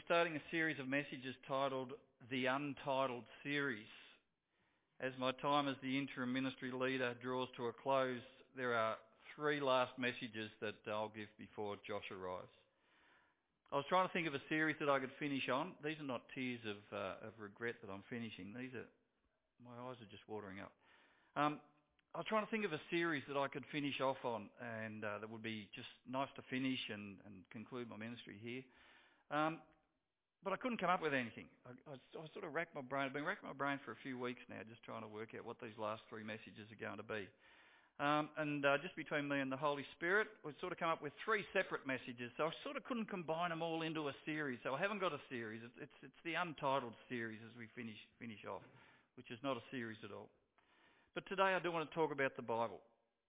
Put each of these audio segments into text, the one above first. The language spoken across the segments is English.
starting a series of messages titled The Untitled Series. As my time as the interim ministry leader draws to a close, there are 3 last messages that I'll give before Josh arrives. I was trying to think of a series that I could finish on. These are not tears of regret that I'm finishing. My eyes are just watering up. I was trying to think of a series that I could finish off on and that would be just nice to finish and conclude my ministry here. But I couldn't come up with anything. I sort of racked my brain. I've been racking my brain for a few weeks now, just trying to work out what these last 3 messages are going to be. Just between me and the Holy Spirit, we've sort of come up with 3 separate messages. So I sort of couldn't combine them all into a series. So I haven't got a series. It's the Untitled Series as we finish off, which is not a series at all. But today I do want to talk about the Bible.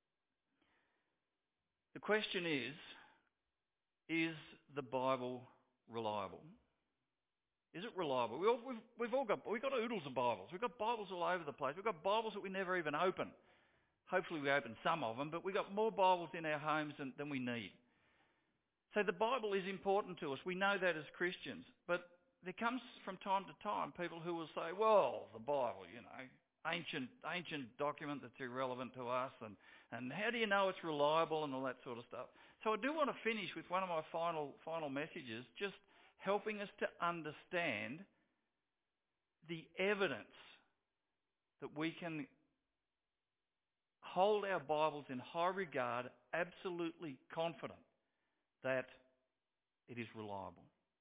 The question is the Bible reliable? Is it reliable? We've got oodles of Bibles. We've got Bibles all over the place. We've got Bibles that we never even open. Hopefully we open some of them, but we've got more Bibles in our homes than we need. So the Bible is important to us. We know that as Christians. But there comes from time to time people who will say, well, the Bible, ancient document that's irrelevant to us, and how do you know it's reliable and all that sort of stuff. So I do want to finish with one of my final messages, just helping us to understand the evidence that we can hold our Bibles in high regard, absolutely confident that it is reliable.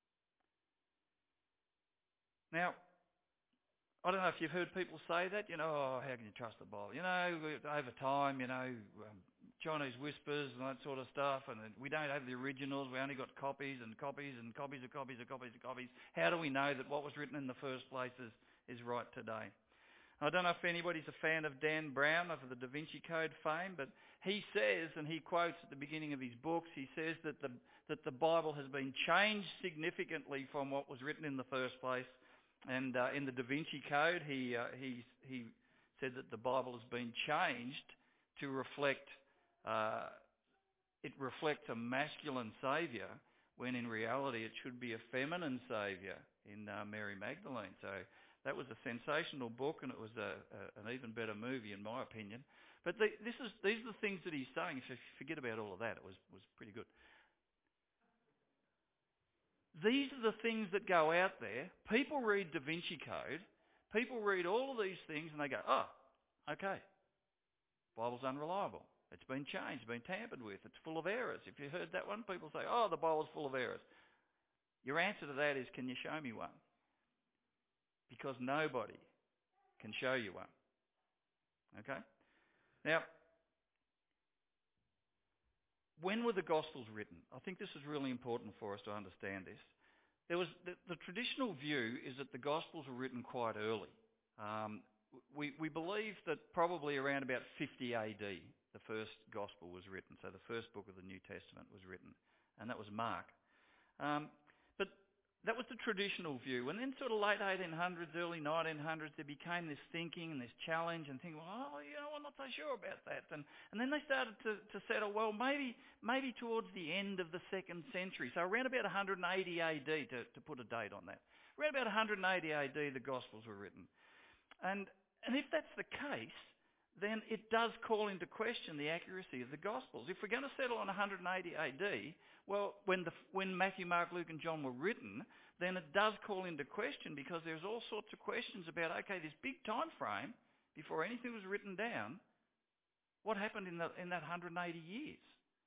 Now, I don't know if you've heard people say that, how can you trust the Bible? Over time, Chinese whispers and that sort of stuff, and we don't have the originals, we only got copies and copies and copies of copies of copies of copies. How do we know that what was written in the first place is right today? I don't know if anybody's a fan of Dan Brown of the Da Vinci Code fame, but he says, and he quotes at the beginning of his books, he says that the Bible has been changed significantly from what was written in the first place. And in the Da Vinci Code, he said that the Bible has been changed to reflect it reflects a masculine saviour, when in reality it should be a feminine saviour in Mary Magdalene. So that was a sensational book, and it was an even better movie in my opinion. But these are the things that he's saying. If you forget about all of that, it was pretty good. These are the things that go out there. People read Da Vinci Code. People read all of these things and they go, oh, okay, Bible's unreliable. It's been changed, been tampered with. It's full of errors. If you heard that one, people say, oh, the Bible's full of errors. Your answer to that is, can you show me one? Because nobody can show you one. Okay? Now, when were the Gospels written? I think this is really important for us to understand this. There was the traditional view is that the Gospels were written quite early. We believe that probably around about 50 AD, the first Gospel was written. So the first book of the New Testament was written, and that was Mark. But that was the traditional view. And then sort of late 1800s, early 1900s, there became this thinking and this challenge and thinking, well, I'm not so sure about that. And then they started to settle, well, maybe towards the end of the 2nd century. So around about 180 AD, to put a date on that. Around about 180 AD, the Gospels were written. And if that's the case, then it does call into question the accuracy of the Gospels. If we're going to settle on 180 AD, well, when Matthew, Mark, Luke and John were written, then it does call into question, because there's all sorts of questions about, okay, this big time frame before anything was written down, what happened in that 180 years?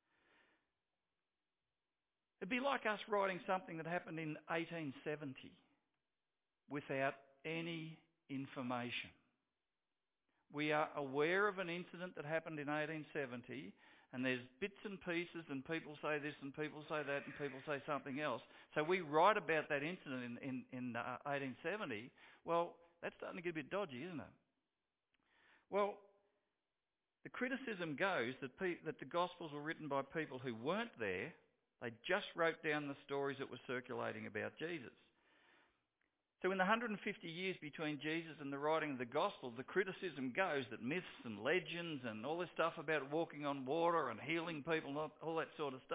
It'd be like us writing something that happened in 1870 without any information. We are aware of an incident that happened in 1870, and there's bits and pieces, and people say this and people say that and people say something else. So we write about that incident in 1870. Well, that's starting to get a bit dodgy, isn't it? Well, the criticism goes that the Gospels were written by people who weren't there. They just wrote down the stories that were circulating about Jesus. So in the 150 years between Jesus and the writing of the Gospel, the criticism goes that myths and legends and all this stuff about walking on water and healing people and all that sort of stuff,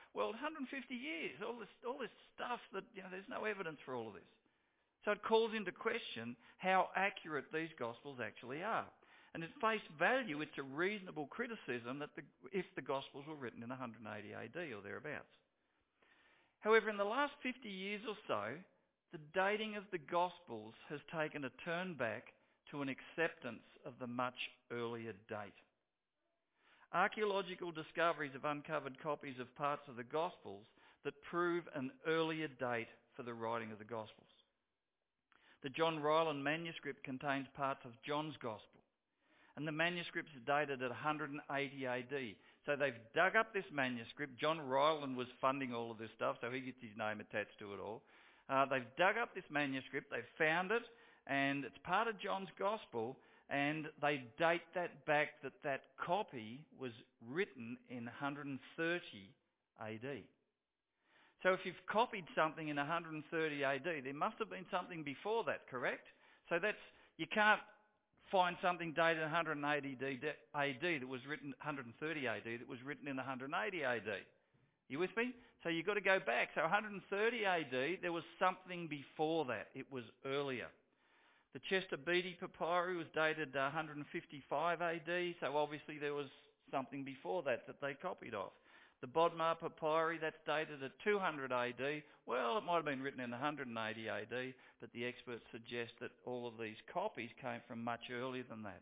Well, 150 years, all this stuff that, there's no evidence for all of this. So it calls into question how accurate these Gospels actually are. And at face value, it's a reasonable criticism that if the Gospels were written in 180 AD or thereabouts. However, in the last 50 years or so, the dating of the Gospels has taken a turn back to an acceptance of the much earlier date. Archaeological discoveries have uncovered copies of parts of the Gospels that prove an earlier date for the writing of the Gospels. The John Ryland manuscript contains parts of John's Gospel, and the manuscript is dated at 180 AD. So they've dug up this manuscript. John Ryland was funding all of this stuff, so he gets his name attached to it all. They've dug up this manuscript, they've found it, and it's part of John's Gospel, and they date that back that copy was written in 130 AD. So if you've copied something in 130 AD, there must have been something before that, correct? So you can't find something dated in 180 AD that was written 130 AD that was written in 180 AD. You with me? So you've got to go back. So 130 AD, there was something before that. It was earlier. The Chester Beatty Papyri was dated 155 AD, so obviously there was something before that they copied off. The Bodmer Papyri, that's dated at 200 AD. Well, it might have been written in 180 AD, but the experts suggest that all of these copies came from much earlier than that.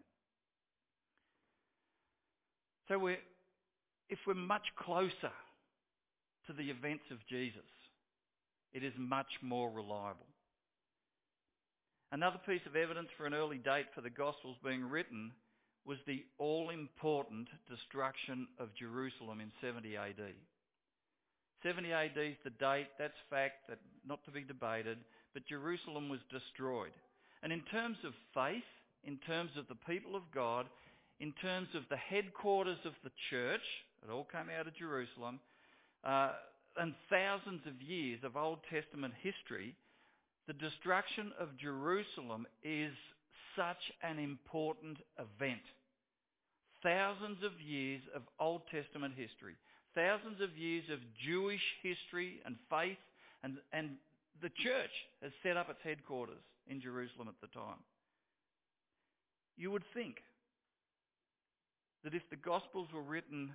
So if we're much closer to the events of Jesus, it is much more reliable. Another piece of evidence for an early date for the Gospels being written was the all-important destruction of Jerusalem in 70 AD. 70 AD is the date, that's fact, that not to be debated, but Jerusalem was destroyed. And in terms of faith, in terms of the people of God, in terms of the headquarters of the church, it all came out of Jerusalem, and thousands of years of Old Testament history, the destruction of Jerusalem is such an important event. Thousands of years of Old Testament history, thousands of years of Jewish history and faith, and the church has set up its headquarters in Jerusalem at the time. You would think that if the Gospels were written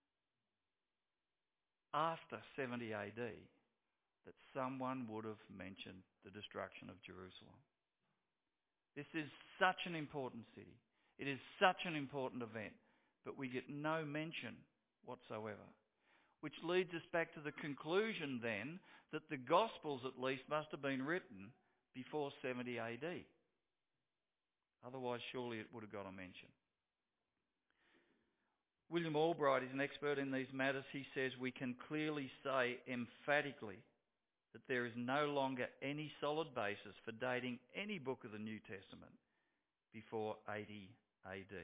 after 70 AD, that someone would have mentioned the destruction of Jerusalem. This is such an important city. It is such an important event, but we get no mention whatsoever. Which leads us back to the conclusion then that the Gospels at least must have been written before 70 AD. Otherwise, surely it would have got a mention. William Albright is an expert in these matters. He says we can clearly say emphatically that there is no longer any solid basis for dating any book of the New Testament before 80 AD.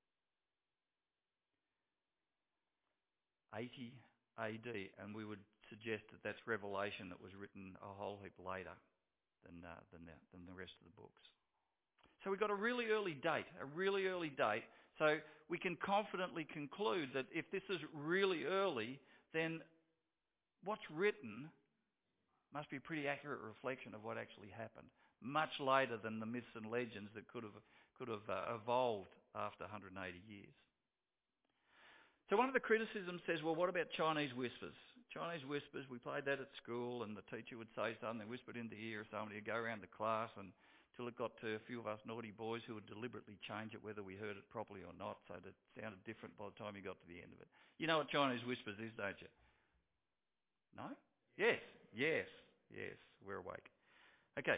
80 AD, and we would suggest that that's Revelation that was written a whole heap later than the rest of the books. So we've got a really early date. So we can confidently conclude that if this is really early, then what's written must be a pretty accurate reflection of what actually happened, much later than the myths and legends that could have evolved after 180 years. So one of the criticisms says, well, what about Chinese whispers? Chinese whispers, we played that at school, and the teacher would say something, they whispered in the ear of somebody, would go around the class until it got to a few of us naughty boys who would deliberately change it whether we heard it properly or not, so that it sounded different by the time you got to the end of it. You know what Chinese whispers is, don't you? No? Yes, we're awake. Okay.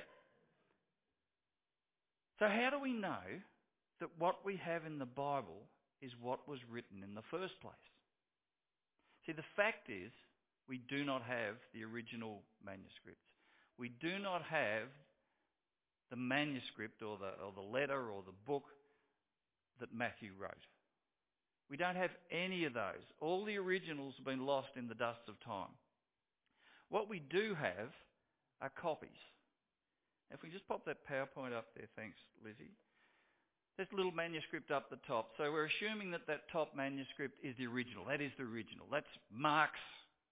So how do we know that what we have in the Bible is what was written in the first place? See, the fact is, we do not have the original manuscripts. We do not have the manuscript or the letter or the book that Matthew wrote. We don't have any of those. All the originals have been lost in the dust of time. What we do have are copies. If we just pop that PowerPoint up there, thanks, Lizzie. There's a little manuscript up the top. So we're assuming that top manuscript is the original. That is the original. That's Mark's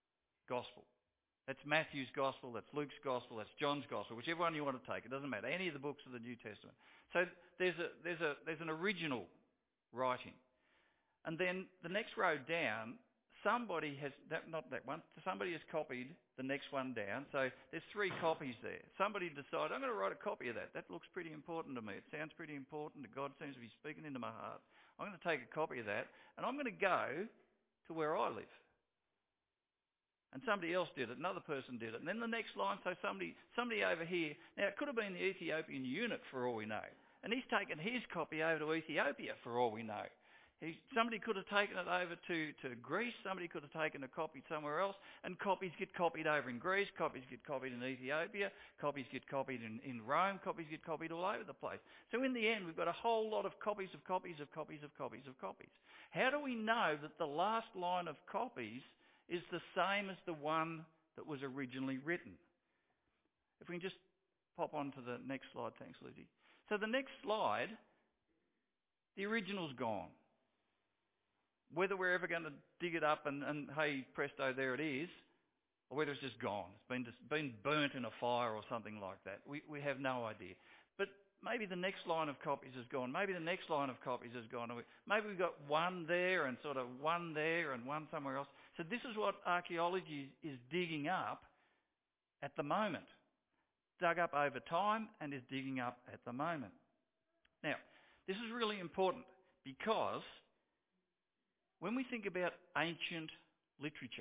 gospel. That's Matthew's gospel, that's Luke's gospel, that's John's gospel, whichever one you want to take. It doesn't matter. Any of the books of the New Testament. So there's an original writing. And then the next row down, somebody has copied the next one down. So there's 3 copies there. Somebody decided, I'm going to write a copy of that. That looks pretty important to me. It sounds pretty important. God seems to be speaking into my heart. I'm going to take a copy of that, and I'm going to go to where I live. And somebody else did it, another person did it. And then the next line, so somebody over here, now it could have been the Ethiopian eunuch for all we know. And he's taken his copy over to Ethiopia for all we know. Somebody could have taken it over to Greece, somebody could have taken a copy somewhere else, and copies get copied over in Greece, copies get copied in Ethiopia, copies get copied in Rome, copies get copied all over the place. So in the end, we've got a whole lot of copies of copies of copies of copies of copies. How do we know that the last line of copies is the same as the one that was originally written? If we can just pop on to the next slide. Thanks, Lizzie. So the next slide, the original's gone. Whether we're ever going to dig it up and hey, presto, there it is, or whether it's just gone. It's been burnt in a fire or something like that. We have no idea. But maybe the next line of copies has gone. Maybe the next line of copies has gone. Maybe we've got one there and sort of one there and one somewhere else. So this is what archaeology is digging up at the moment. Dug up over time and is digging up at the moment. Now, this is really important because when we think about ancient literature,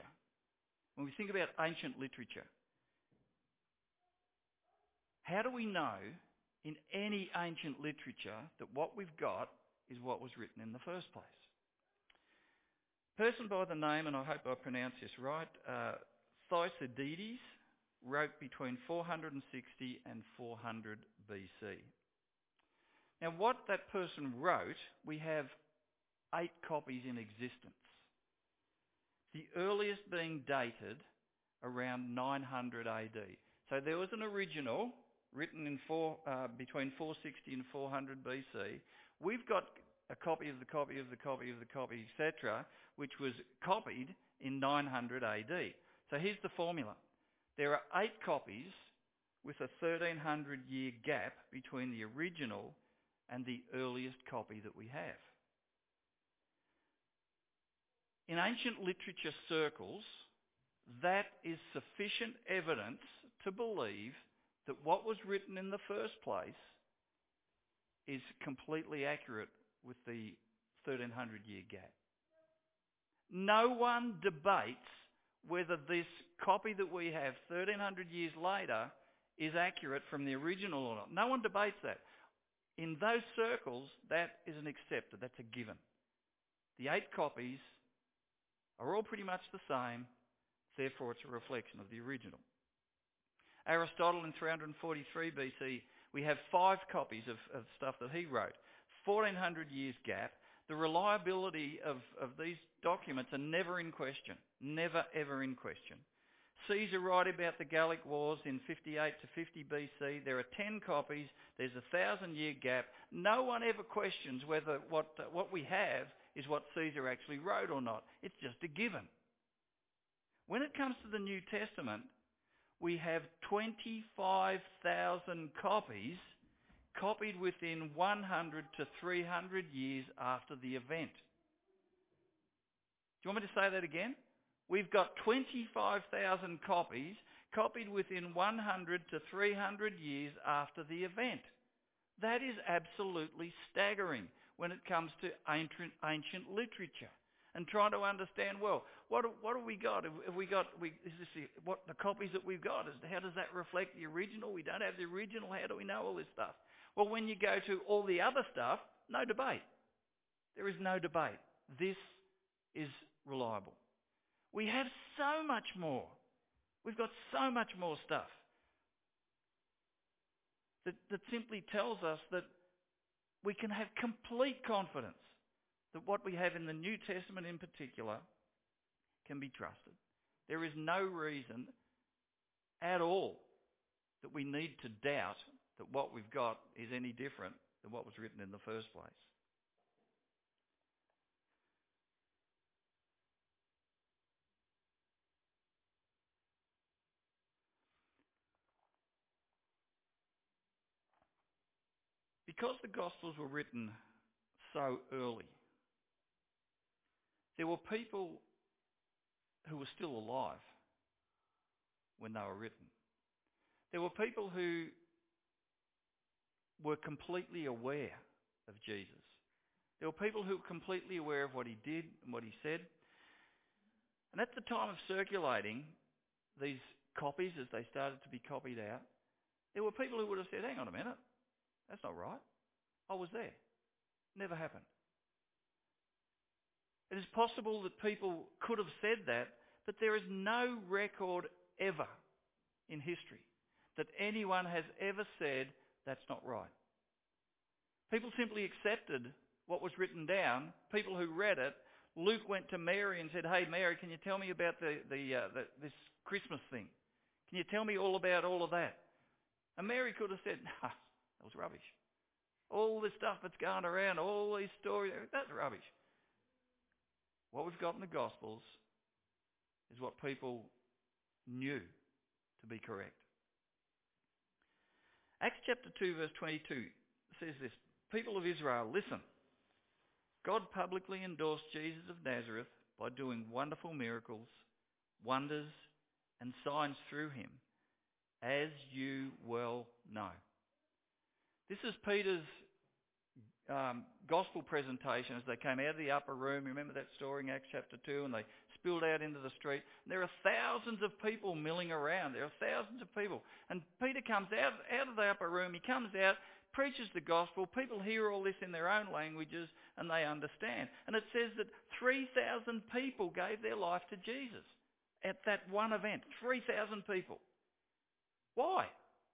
how do we know in any ancient literature that what we've got is what was written in the first place? A person by the name, and I hope I pronounce this right, Thucydides, wrote between 460 and 400 BC. Now what that person wrote, we have 8 copies in existence. The earliest being dated around 900 AD. So there was an original written in between 460 and 400 BC. We've got a copy of the copy of the copy of the copy, etc., which was copied in 900 AD. So here's the formula. There are 8 copies with a 1300-year gap between the original and the earliest copy that we have. In ancient literature circles, that is sufficient evidence to believe that what was written in the first place is completely accurate with the 1300-year gap. No one debates whether this copy that we have 1300 years later is accurate from the original or not. No one debates that. In those circles, that is an accepted, that's a given. The 8 copies are all pretty much the same, therefore it's a reflection of the original. Aristotle in 343 BC, we have 5 copies of stuff that he wrote. 1400 years gap. The reliability of these documents are never in question. Never, ever in question. Caesar writing about the Gallic Wars in 58 to 50 BC. There are 10 copies. There's a 1,000-year gap. No one ever questions whether what we have is what Caesar actually wrote or not. It's just a given. When it comes to the New Testament, we have 25,000 copies copied within 100 to 300 years after the event. Do you want me to say that again? We've got 25,000 copies copied within 100 to 300 years after the event. That is absolutely staggering when it comes to ancient literature. And trying to understand, well, what have we got? What the copies that we've got? How does that reflect the original? We don't have the original. How do we know all this stuff? Well, when you go to all the other stuff, no debate. There is no debate. This is reliable. We have so much more. We've got so much more stuff that simply tells us that we can have complete confidence that what we have in the New Testament in particular can be trusted. There is no reason at all that we need to doubt that what we've got is any different than what was written in the first place. Because the Gospels were written so early, there were people who were still alive when they were written. There were people who were completely aware of Jesus. There were people who were completely aware of what he did and what he said. And at the time of circulating these copies, as they started to be copied out, there were people who would have said, hang on a minute, that's not right. I was there. Never happened. It is possible that people could have said that, but there is no record ever in history that anyone has ever said that's not right. People simply accepted what was written down. People who read it. Luke went to Mary and said, hey Mary, can you tell me about this Christmas thing? Can you tell me all about all of that? And Mary could have said, nah, that was rubbish. All this stuff that's going around, all these stories, that's rubbish. What we've got in the Gospels is what people knew to be correct. Acts chapter 2 verse 22 says this, people of Israel, listen. God publicly endorsed Jesus of Nazareth by doing wonderful miracles, wonders and signs through him, as you well know. This is Peter's gospel presentation as they came out of the upper room. Remember that story in Acts chapter 2, and they spilled out into the street. And there are thousands of people milling around. There are thousands of people. And Peter comes out of the upper room. He comes out, preaches the gospel. People hear all this in their own languages and they understand. And it says that 3,000 people gave their life to Jesus at that one event. 3,000 people. Why?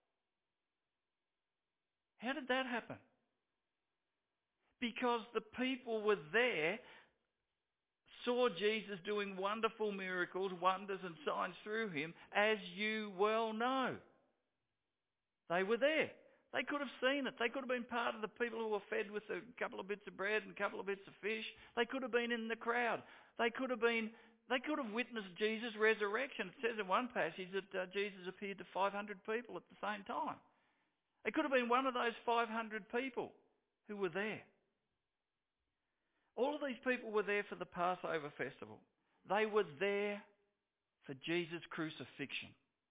How did that happen? Because the people were there, saw Jesus doing wonderful miracles, wonders and signs through him, as you well know. They were there. They could have seen it. They could have been part of the people who were fed with a couple of bits of bread and a couple of bits of fish. They could have been in the crowd. They could have witnessed Jesus' resurrection. It says in one passage that Jesus appeared to 500 people at the same time. They could have been one of those 500 people who were there. All of these people were there for the Passover festival. They were there for Jesus' crucifixion.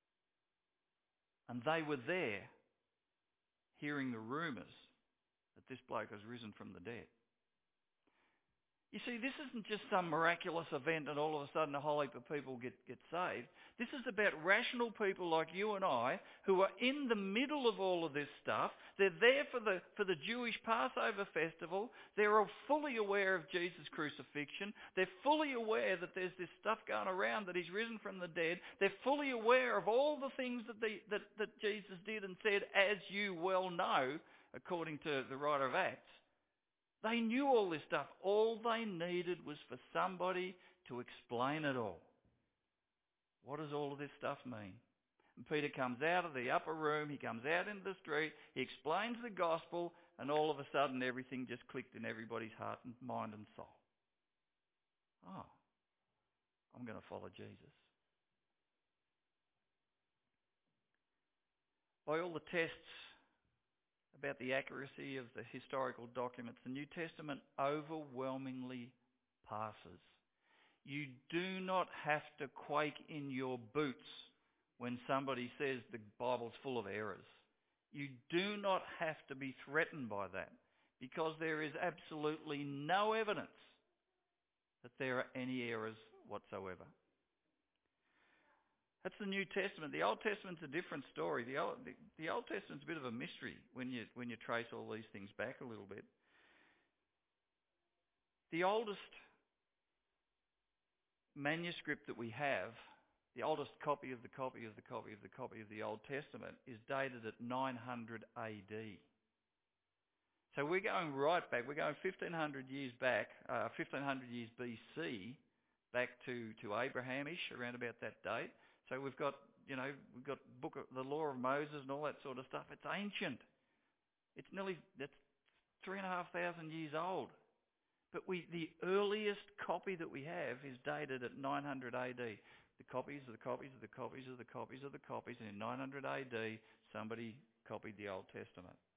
And they were there hearing the rumours that this bloke has risen from the dead. You see, this isn't just some miraculous event and all of a sudden a whole heap of people get saved. This is about rational people like you and I who are in the middle of all of this stuff. They're there for the Jewish Passover festival. They're all fully aware of Jesus' crucifixion. They're fully aware that there's this stuff going around, that he's risen from the dead. They're fully aware of all the things that Jesus did and said, as you well know, according to the writer of Acts. They knew all this stuff. All they needed was for somebody to explain it all. What does all of this stuff mean? And Peter comes out of the upper room, he comes out into the street, he explains the gospel, and all of a sudden everything just clicked in everybody's heart and mind and soul. Oh, I'm going to follow Jesus. By all the tests about the accuracy of the historical documents, the New Testament overwhelmingly passes. You do not have to quake in your boots when somebody says the Bible's full of errors. You do not have to be threatened by that, because there is absolutely no evidence that there are any errors whatsoever. That's the New Testament. The Old Testament's a different story. The Old Testament's a bit of a mystery when you trace all these things back a little bit. The oldest manuscript that we have, the oldest copy of the copy of the copy of the copy of the Old Testament, is dated at 900 AD. So we're going right back. We're going 1,500 years back, 1,500 years BC, back to Abrahamish, around about that date. So we've got book of the Law of Moses and all that sort of stuff. It's ancient. That's 3,500 years old. But the earliest copy that we have is dated at 900 AD. The copies of the copies of the copies of the copies of the copies, and in 900 AD, somebody copied the Old Testament.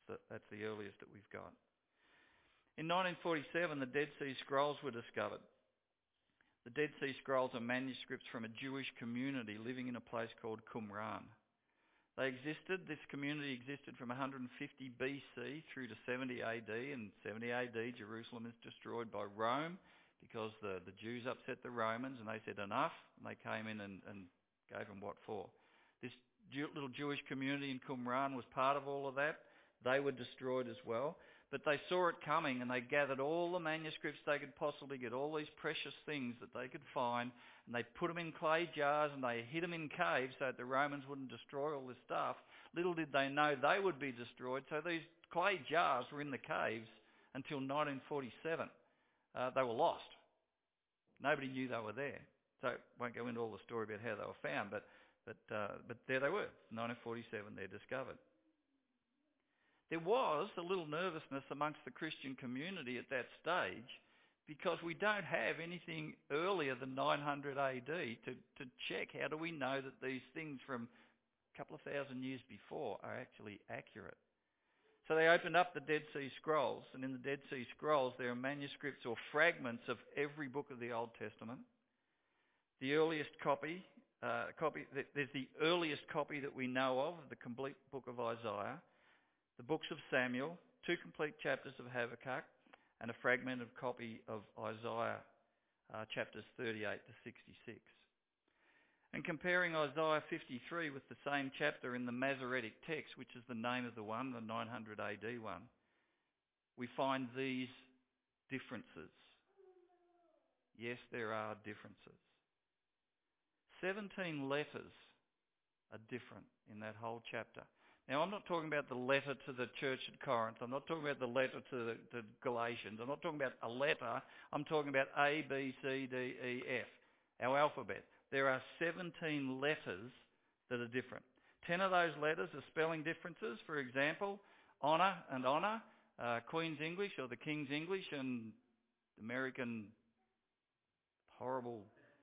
That's the earliest that we've got. In 1947, the Dead Sea Scrolls were discovered. The Dead Sea Scrolls are manuscripts from a Jewish community living in a place called Qumran. This community existed from 150 BC through to 70 AD. In 70 AD, Jerusalem is destroyed by Rome because the Jews upset the Romans and they said enough, and they came in and gave them what for. This little Jewish community in Qumran was part of all of that. They were destroyed as well. But they saw it coming and they gathered all the manuscripts they could possibly get, all these precious things that they could find, and they put them in clay jars and they hid them in caves so that the Romans wouldn't destroy all this stuff. Little did they know they would be destroyed, so these clay jars were in the caves until 1947. They were lost. Nobody knew they were there. So I won't go into all the story about how they were found, but there they were, 1947, they're discovered. There was a little nervousness amongst the Christian community at that stage because we don't have anything earlier than 900 AD to check how do we know that these things from a couple of thousand years before are actually accurate. So they opened up the Dead Sea Scrolls, and in the Dead Sea Scrolls there are manuscripts or fragments of every book of the Old Testament. The earliest there's the earliest copy that we know of the complete book of Isaiah, the books of Samuel, 2 complete chapters of Habakkuk, and a fragmented copy of Isaiah, chapters 38 to 66. And comparing Isaiah 53 with the same chapter in the Masoretic text, which is the name of the one, the 900 AD one, we find these differences. Yes, there are differences. 17 letters are different in that whole chapter. Now, I'm not talking about the letter to the church at Corinth. I'm not talking about the letter to the Galatians. I'm not talking about a letter. I'm talking about A, B, C, D, E, F, our alphabet. There are 17 letters that are different. 10 of those letters are spelling differences. For example, honour and honour, Queen's English or the King's English, and American horrible...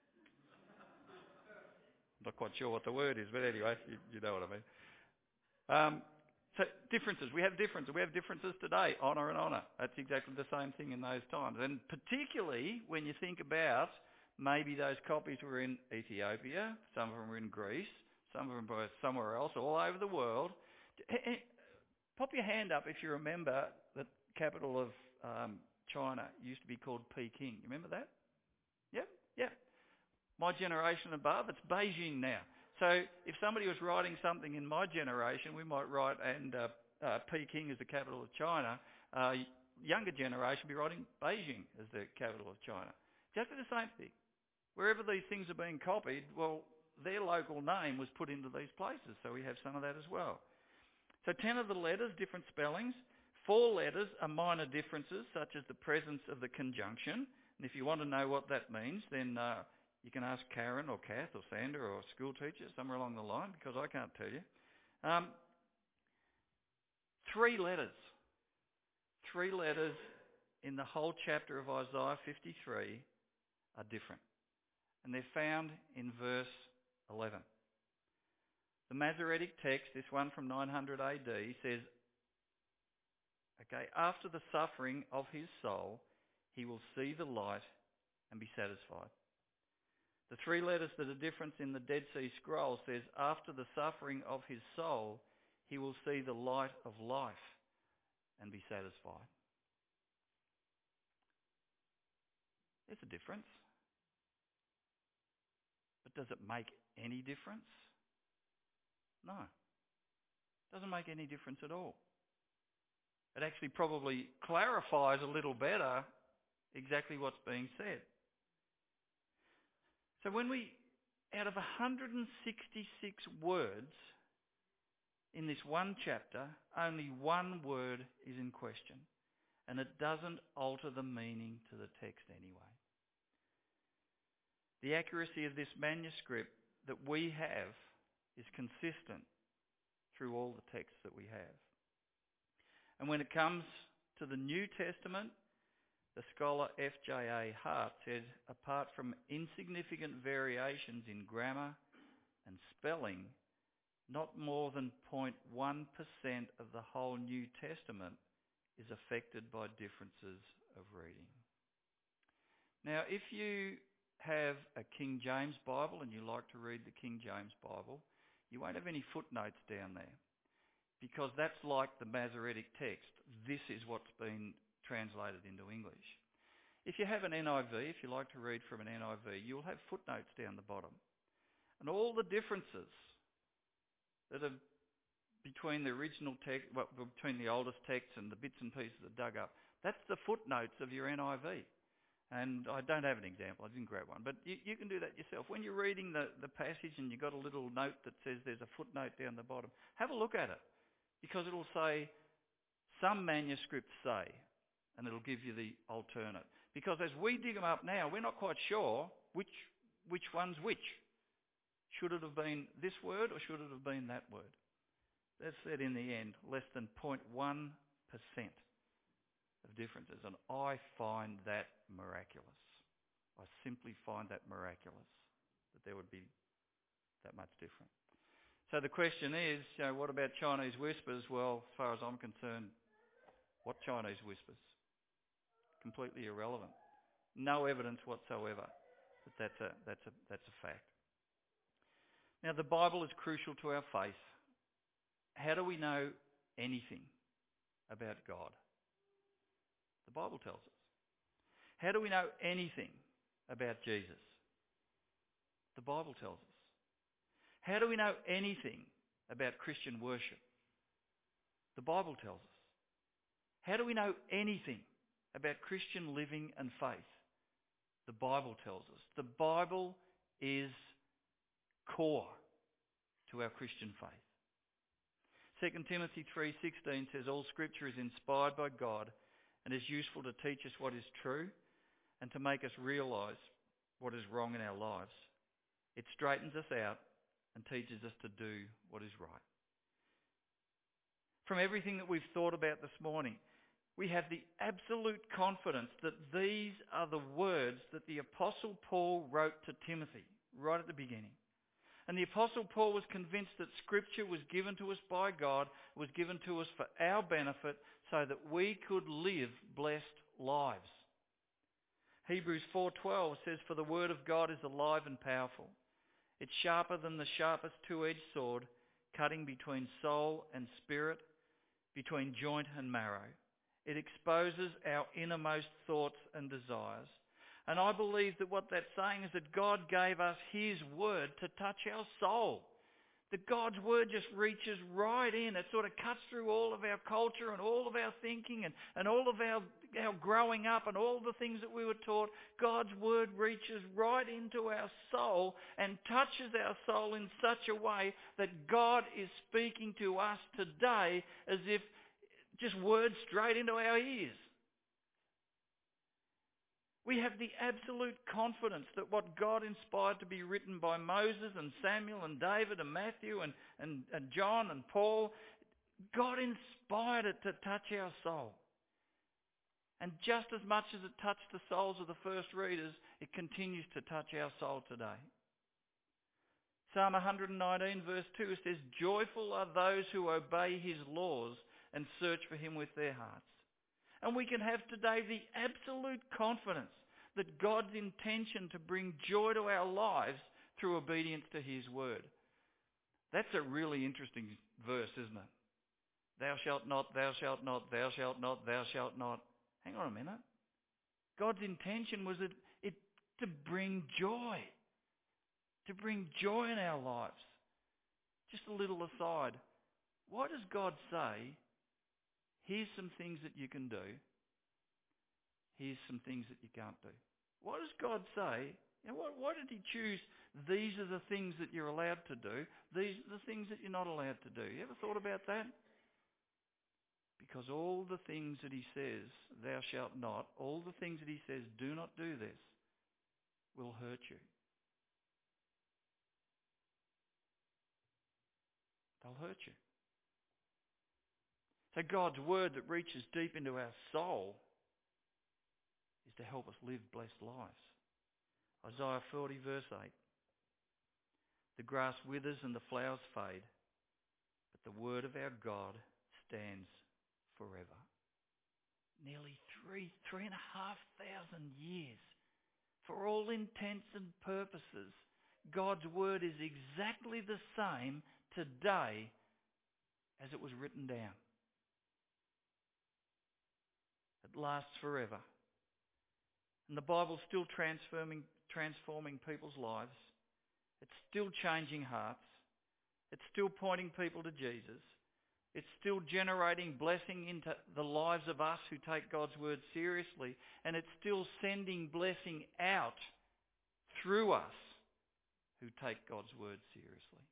I'm not quite sure what the word is, but anyway, you know what I mean. So differences. We have differences. We have differences today, honour and honour. That's exactly the same thing in those times. And particularly when you think about maybe those copies were in Ethiopia, some of them were in Greece, some of them were somewhere else, all over the world. Pop your hand up if you remember the capital of China used to be called Peking. You remember that? Yep, yep. My generation above, it's Beijing now. So if somebody was writing something in my generation, we might write, and Peking is the capital of China. Younger generation would be writing Beijing as the capital of China. Exactly the same thing. Wherever these things are being copied, well, their local name was put into these places, so we have some of that as well. So 10 of the letters, different spellings. 4 letters are minor differences, such as the presence of the conjunction. And if you want to know what that means, then you can ask Karen or Kath or Sandra or a school teacher somewhere along the line, because I can't tell you. 3 letters. 3 letters in the whole chapter of Isaiah 53 are different. And they're found in verse 11. The Masoretic text, this one from 900 AD, says, okay, after the suffering of his soul, he will see the light and be satisfied. The 3 letters that are different in the Dead Sea Scroll says, after the suffering of his soul, he will see the light of life and be satisfied. There's a difference. But does it make any difference? No. It doesn't make any difference at all. It actually probably clarifies a little better exactly what's being said. So when out of 166 words in this one chapter, only one word is in question. And it doesn't alter the meaning to the text anyway. The accuracy of this manuscript that we have is consistent through all the texts that we have. And when it comes to the New Testament, the scholar F.J.A. Hart said, apart from insignificant variations in grammar and spelling, not more than 0.1% of the whole New Testament is affected by differences of reading. Now, if you have a King James Bible and you like to read the King James Bible, you won't have any footnotes down there, because that's like the Masoretic text. This is what's been translated into English. If you have an NIV, if you like to read from an NIV, you'll have footnotes down the bottom. And all the differences that are between the original text, between the oldest text and the bits and pieces that dug up, that's the footnotes of your NIV. And I don't have an example, I didn't grab one, but you can do that yourself. When you're reading the passage and you've got a little note that says there's a footnote down the bottom, have a look at it, because it'll say, some manuscripts say, and it'll give you the alternate. Because as we dig them up now, we're not quite sure which one's which. Should it have been this word or should it have been that word? That said, in the end, less than 0.1% of differences. And I find that miraculous. I simply find that miraculous, that there would be that much different. So the question is, what about Chinese whispers? Well, as far as I'm concerned, what Chinese whispers? Completely irrelevant. No evidence whatsoever that that's a fact. Now, the Bible is crucial to our faith. How do we know anything about God? The Bible tells us. How do we know anything about Jesus? The Bible tells us. How do we know anything about Christian worship? The Bible tells us. How do we know anything about Christian living and faith? The Bible tells us. The Bible is core to our Christian faith. 2 Timothy 3:16 says, all Scripture is inspired by God and is useful to teach us what is true and to make us realise what is wrong in our lives. It straightens us out and teaches us to do what is right. From everything that we've thought about this morning, we have the absolute confidence that these are the words that the Apostle Paul wrote to Timothy right at the beginning. And the Apostle Paul was convinced that Scripture was given to us by God, was given to us for our benefit so that we could live blessed lives. Hebrews 4:12 says, for the word of God is alive and powerful. It's sharper than the sharpest two-edged sword, cutting between soul and spirit, between joint and marrow. It exposes our innermost thoughts and desires. And I believe that what that's saying is that God gave us His word to touch our soul. That God's word just reaches right in. It sort of cuts through all of our culture and all of our thinking and all of our growing up and all the things that we were taught. God's word reaches right into our soul and touches our soul in such a way that God is speaking to us today as if just words straight into our ears. We have the absolute confidence that what God inspired to be written by Moses and Samuel and David and Matthew and John and Paul, God inspired it to touch our soul. And just as much as it touched the souls of the first readers, it continues to touch our soul today. Psalm 119 verse 2 says, joyful are those who obey His laws and search for Him with their hearts. And we can have today the absolute confidence that God's intention to bring joy to our lives through obedience to His word. That's a really interesting verse, isn't it? Thou shalt not, thou shalt not, thou shalt not, thou shalt not. Hang on a minute. God's intention was it to bring joy. To bring joy in our lives. Just a little aside. Why does God say, here's some things that you can do. Here's some things that you can't do. Why does God say, why did He choose these are the things that you're allowed to do, these are the things that you're not allowed to do? You ever thought about that? Because all the things that He says, thou shalt not, all the things that He says, do not do this, will hurt you. They'll hurt you. So God's word that reaches deep into our soul is to help us live blessed lives. Isaiah 40 verse 8. The grass withers and the flowers fade, that the word of our God stands forever. Nearly 3,500 years. For all intents and purposes, God's word is exactly the same today as it was written down. It lasts forever. And the Bible's still transforming people's lives. It's still changing hearts. It's still pointing people to Jesus. It's still generating blessing into the lives of us who take God's word seriously. And it's still sending blessing out through us who take God's word seriously.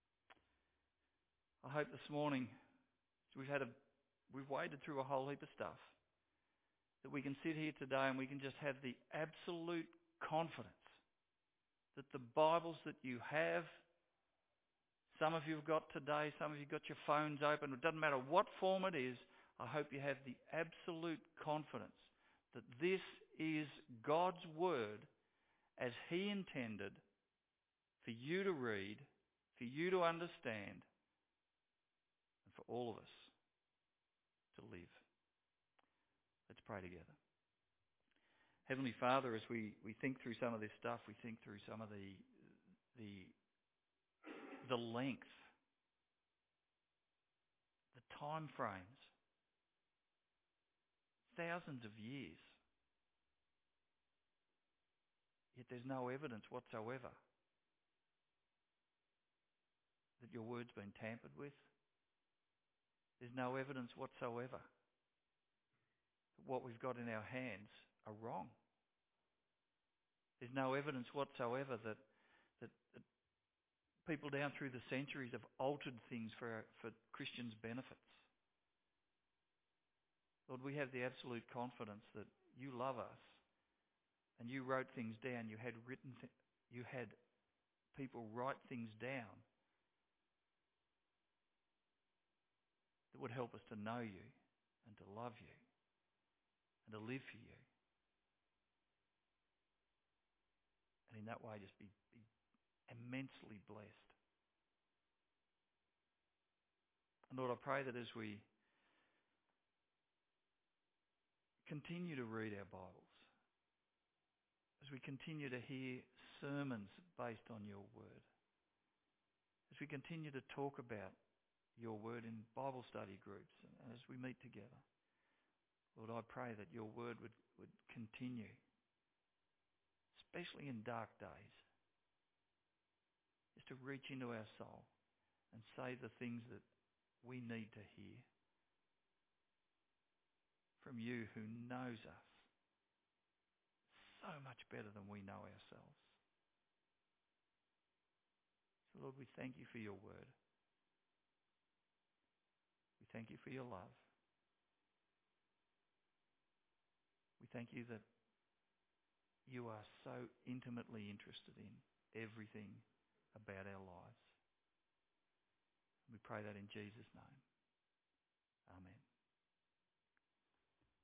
I hope this morning, we've waded through a whole heap of stuff, that we can sit here today and we can just have the absolute confidence that the Bibles that you have, some of you have got today, some of you have got your phones open, it doesn't matter what form it is, I hope you have the absolute confidence that this is God's word as He intended for you to read, for you to understand, and for all of us to live. Let's pray together. Heavenly Father, as we think through some of this stuff, we think through some of the length, the time frames, thousands of years. Yet there's no evidence whatsoever that your word's been tampered with. There's no evidence whatsoever that what we've got in our hands are wrong. There's no evidence whatsoever that people down through the centuries have altered things for Christians' benefits. Lord, we have the absolute confidence that you love us and you wrote things down. You had people write things down that would help us to know you and to love you and to live for you. And in that way just be immensely blessed. And Lord, I pray that as we continue to read our Bibles, as we continue to hear sermons based on your word, as we continue to talk about your word in Bible study groups and as we meet together, Lord, I pray that your word would continue, especially in dark days, is to reach into our soul and say the things that we need to hear from you who knows us so much better than we know ourselves. So Lord, we thank you for your word. We thank you for your love. We thank you that you are so intimately interested in everything about our lives. We pray that in Jesus' name. Amen.